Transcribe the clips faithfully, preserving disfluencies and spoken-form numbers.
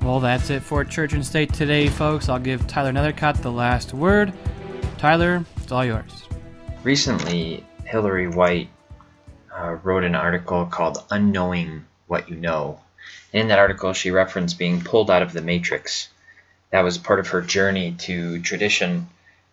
Well, that's it for Church and State today, folks. I'll give Tyler Nethercott the last word. Tyler, it's all yours. Recently, Hillary White uh, wrote an article called Unknowing What You Know. In that article, she referenced being pulled out of the Matrix. That was part of her journey to tradition,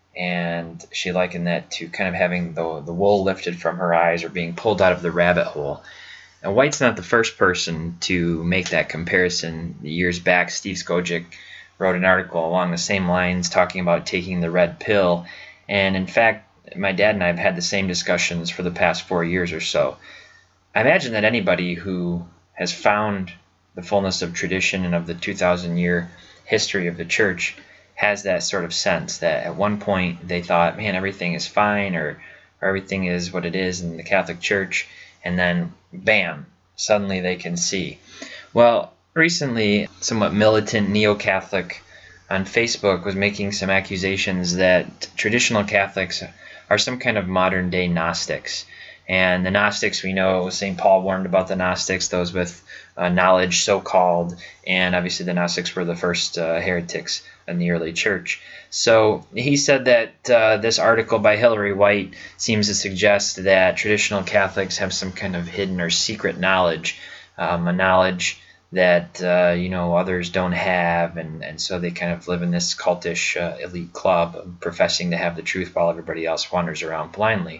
and she likened that to kind of having the, the wool lifted from her eyes or being pulled out of the rabbit hole. Now, White's not the first person to make that comparison. Years back, Steve Skojic wrote an article along the same lines talking about taking the red pill. And in fact, my dad and I have had the same discussions for the past four years or so. I imagine that anybody who has found the fullness of tradition and of the two thousand year history of the church has that sort of sense that at one point they thought, man, everything is fine or, or everything is what it is in the Catholic Church. And then, bam, suddenly they can see. Well, recently, somewhat militant neo-Catholic on Facebook was making some accusations that traditional Catholics are some kind of modern-day Gnostics. And the Gnostics, we know, Saint Paul warned about the Gnostics, those with uh, knowledge, so-called, and obviously the Gnostics were the first uh, heretics in the early church. So he said that uh, this article by Hillary White seems to suggest that traditional Catholics have some kind of hidden or secret knowledge, um, a knowledge that uh, you know others don't have, and, and so they kind of live in this cultish uh, elite club, professing to have the truth while everybody else wanders around blindly.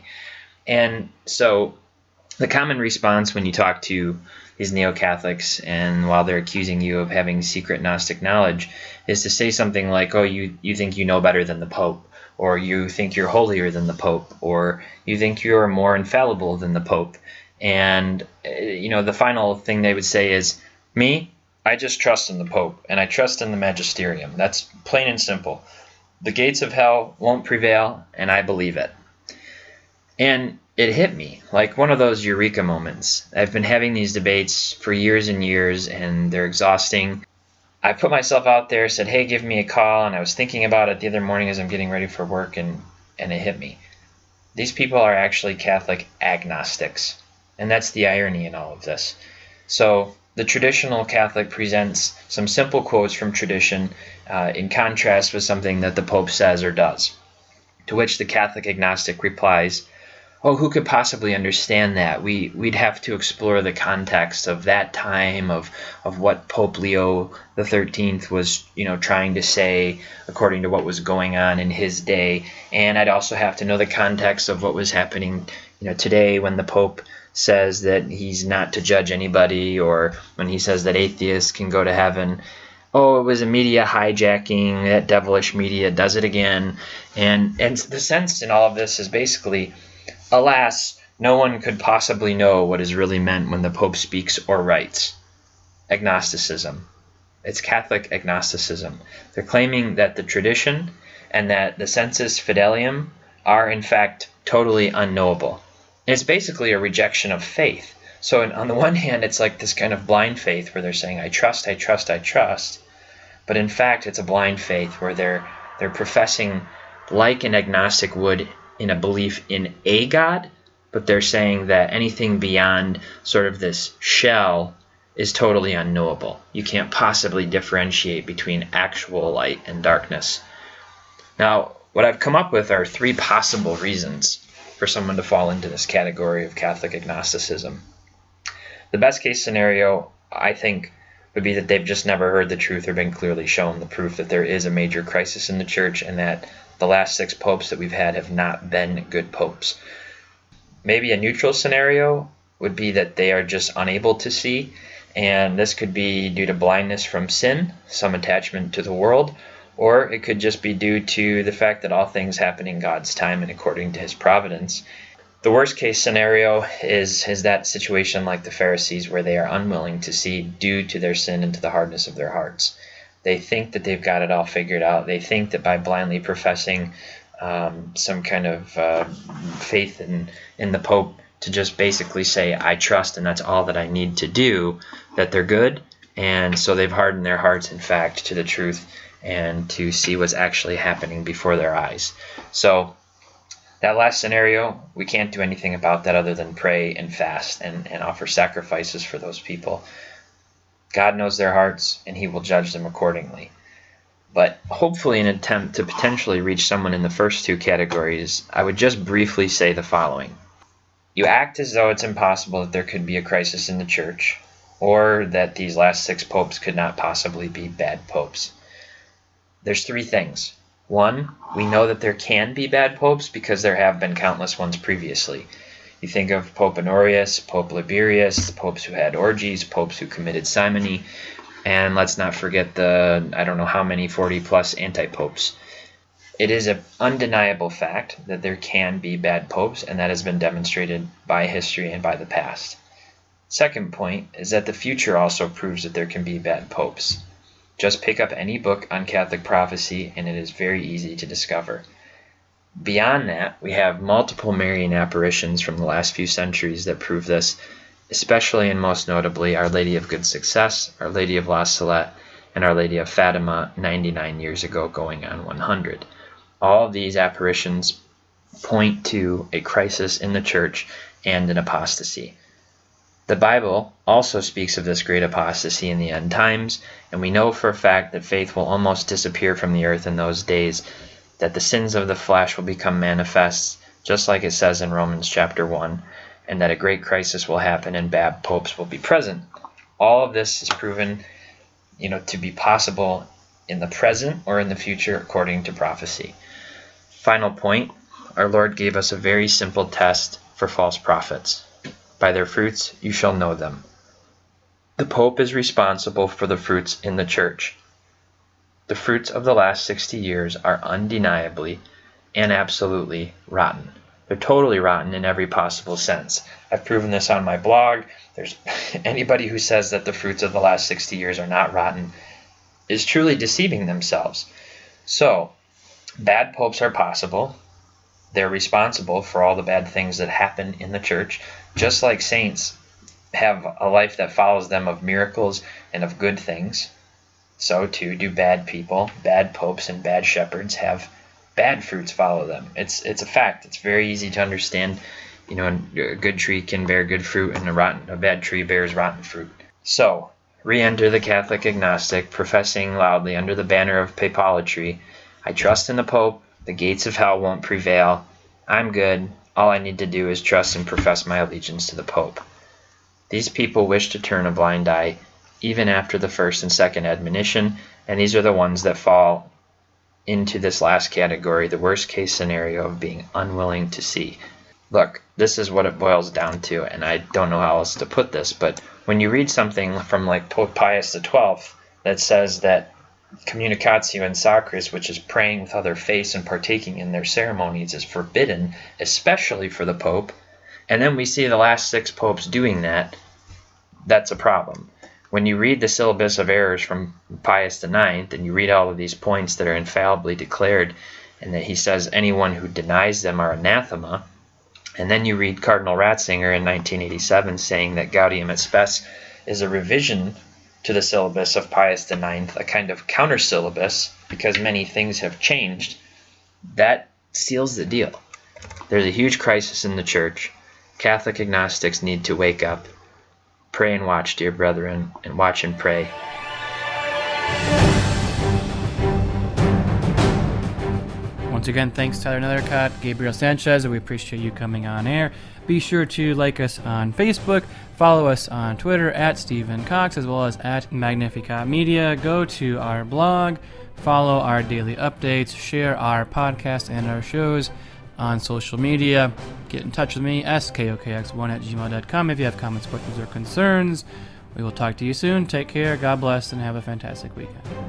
And so the common response when you talk to these neo-Catholics, and while they're accusing you of having secret Gnostic knowledge, is to say something like, oh, you, you think you know better than the Pope, or you think you're holier than the Pope, or you think you're more infallible than the Pope. And, uh, you know, the final thing they would say is, me, I just trust in the Pope, and I trust in the magisterium. That's plain and simple. The gates of hell won't prevail, and I believe it. And it hit me like one of those eureka moments. I've been having these debates for years and years, and they're exhausting. I put myself out there, said, hey, give me a call, and I was thinking about it the other morning as I'm getting ready for work, and, and it hit me. These people are actually Catholic agnostics, and that's the irony in all of this. So the traditional Catholic presents some simple quotes from tradition uh, in contrast with something that the Pope says or does, to which the Catholic agnostic replies, oh, who could possibly understand that? We, we'd have to explore the context of that time, of of what Pope Leo the thirteenth was, you know, trying to say according to what was going on in his day. And I'd also have to know the context of what was happening, you know, today when the Pope says that he's not to judge anybody, or when he says that atheists can go to heaven. Oh, it was a media hijacking, that devilish media does it again. And, and the sense in all of this is basically, alas, no one could possibly know what is really meant when the Pope speaks or writes. Agnosticism. It's Catholic agnosticism. They're claiming that the tradition and that the sensus fidelium are in fact totally unknowable. And it's basically a rejection of faith. So on the one hand, it's like this kind of blind faith where they're saying, I trust, I trust, I trust. But in fact, it's a blind faith where they're they're professing like an agnostic would in a belief in a God, but they're saying that anything beyond sort of this shell is totally unknowable. You can't possibly differentiate between actual light and darkness. Now, what I've come up with are three possible reasons for someone to fall into this category of Catholic agnosticism. The best case scenario, I think, would be that they've just never heard the truth or been clearly shown the proof that there is a major crisis in the church and that the last six popes that we've had have not been good popes. Maybe a neutral scenario would be that they are just unable to see, and this could be due to blindness from sin, some attachment to the world, or it could just be due to the fact that all things happen in God's time and according to his providence. The worst case scenario is, is that situation like the Pharisees where they are unwilling to see due to their sin and to the hardness of their hearts. They think that they've got it all figured out. They think that by blindly professing um, some kind of uh, faith in, in the Pope to just basically say, I trust and that's all that I need to do, that they're good. And so they've hardened their hearts, in fact, to the truth and to see what's actually happening before their eyes. So that last scenario, we can't do anything about that other than pray and fast and, and offer sacrifices for those people. God knows their hearts, and he will judge them accordingly. But hopefully in an attempt to potentially reach someone in the first two categories, I would just briefly say the following. You act as though it's impossible that there could be a crisis in the church, or that these last six popes could not possibly be bad popes. There's three things. One, we know that there can be bad popes because there have been countless ones previously. You think of Pope Honorius, Pope Liberius, popes who had orgies, popes who committed simony, and let's not forget the, I don't know how many, forty plus anti-popes. It is an undeniable fact that there can be bad popes, and that has been demonstrated by history and by the past. Second point is that the future also proves that there can be bad popes. Just pick up any book on Catholic prophecy, and it is very easy to discover. Beyond that, we have multiple Marian apparitions from the last few centuries that prove this, especially and most notably Our Lady of Good Success, Our Lady of La Salette, and Our Lady of Fatima ninety-nine years ago going on one hundred. All of these apparitions point to a crisis in the church and an apostasy. The Bible also speaks of this great apostasy in the end times, and we know for a fact that faith will almost disappear from the earth in those days, that the sins of the flesh will become manifest, just like it says in Romans chapter one, and that a great crisis will happen and bad popes will be present. All of this is proven, you know, to be possible in the present or in the future according to prophecy. Final point, our Lord gave us a very simple test for false prophets. By their fruits you shall know them. The Pope is responsible for the fruits in the church. The fruits of the last sixty years are undeniably and absolutely rotten. They're totally rotten in every possible sense. I've proven this on my blog. There's anybody who says that the fruits of the last sixty years are not rotten is truly deceiving themselves. So, bad popes are possible. They're responsible for all the bad things that happen in the church, just like saints have a life that follows them of miracles and of good things. So too do bad people, bad popes, and bad shepherds have bad fruits follow them. It's it's a fact. It's very easy to understand. You know, a good tree can bear good fruit, and a rotten, a bad tree bears rotten fruit. So, re-enter the Catholic agnostic, professing loudly under the banner of papolatry, I trust in the Pope. The gates of hell won't prevail. I'm good. All I need to do is trust and profess my allegiance to the Pope. These people wish to turn a blind eye even after the first and second admonition, and these are the ones that fall into this last category, the worst case scenario of being unwilling to see. Look, this is what it boils down to, and I don't know how else to put this, but when you read something from like Pope Pius the twelfth that says that communicatio in sacris, which is praying with other faiths and partaking in their ceremonies, is forbidden, especially for the Pope, and then we see the last six popes doing that, that's a problem. When you read the Syllabus of Errors from Pius the ninth, and you read all of these points that are infallibly declared, and that he says anyone who denies them are anathema, and then you read Cardinal Ratzinger in nineteen eighty-seven saying that Gaudium et Spes is a revision to the Syllabus of Pius the ninth, a kind of counter-syllabus, because many things have changed, that seals the deal. There's a huge crisis in the Church. Catholic agnostics need to wake up. Pray and watch, dear brethren, and watch and pray. Once again, thanks Tyler Nethercott, Gabriel Sanchez, we appreciate you coming on air. Be sure to like us on Facebook, follow us on Twitter at Stephen Cox, as well as at Magnificat Media. Go to our blog, follow our daily updates, share our podcast and our shows on social media. Get in touch with me, S K O K X one at gmail dot com, if you have comments, questions, or concerns. We will talk to you soon. Take care, God bless, and have a fantastic weekend.